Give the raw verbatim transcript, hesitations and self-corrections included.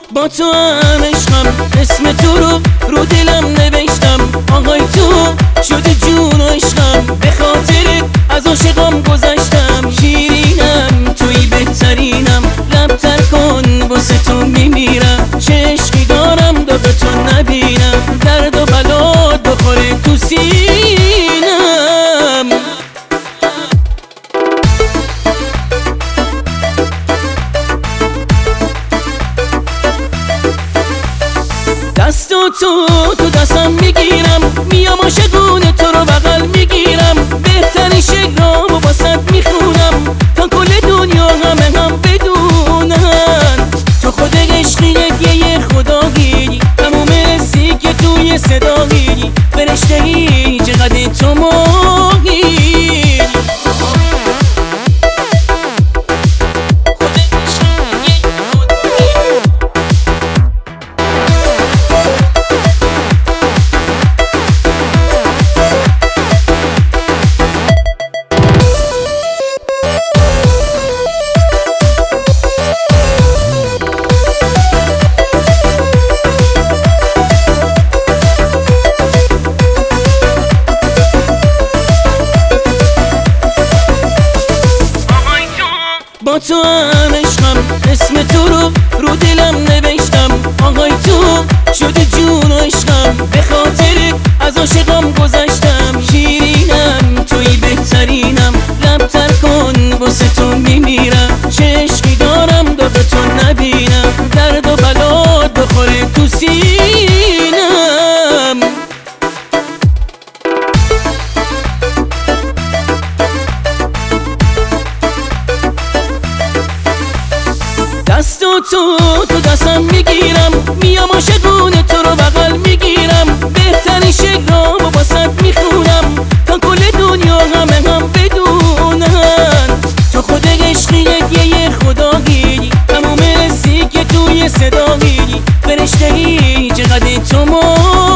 با تو هم عشقم، اسم تو رو رو دلم نوشتم. آهای تو شده جون و عشقم، به خاطرت از عاشقام گذشتم. شیرینم توی بهترینم، لبتر کن واسه تو میمیرم. چه عشقی دارم دا به تو نبینم، درد و بلات بخوره تو سینم. دست و تو تو دستم میگیرم، میام عاشقونه تو رو بغل میگیرم. بهترین شعرامو واسط میخونم تا کل دنیا همه هم بدونن. تو خود عشقیت یه خدایی، تموم حسی که توی صدایی. فرشته‌ای چقدر تو ماهی. با تو هم عشقم، اسم تو رو رو دلم نوشتم. آهای تو شده جون و عشقم، به خاطرت از عاشقام گذشتم. شیرینم توی بهترینم، لبتر کن واسه تو میمیرم. چه عشقی دارم دا به تو نبینم، درد و بلات بخوره تو سینم. دست و تو تو دستم میگیرم، میام عاشقونه تو رو بغل میگیرم. بهترین شعرامو واسط میخونم تا کل دنیا همه هم بدونن. تو خود عشقیت یه خدایی، تموم حسی که توی صدایی. فرشته‌ای چقدر تو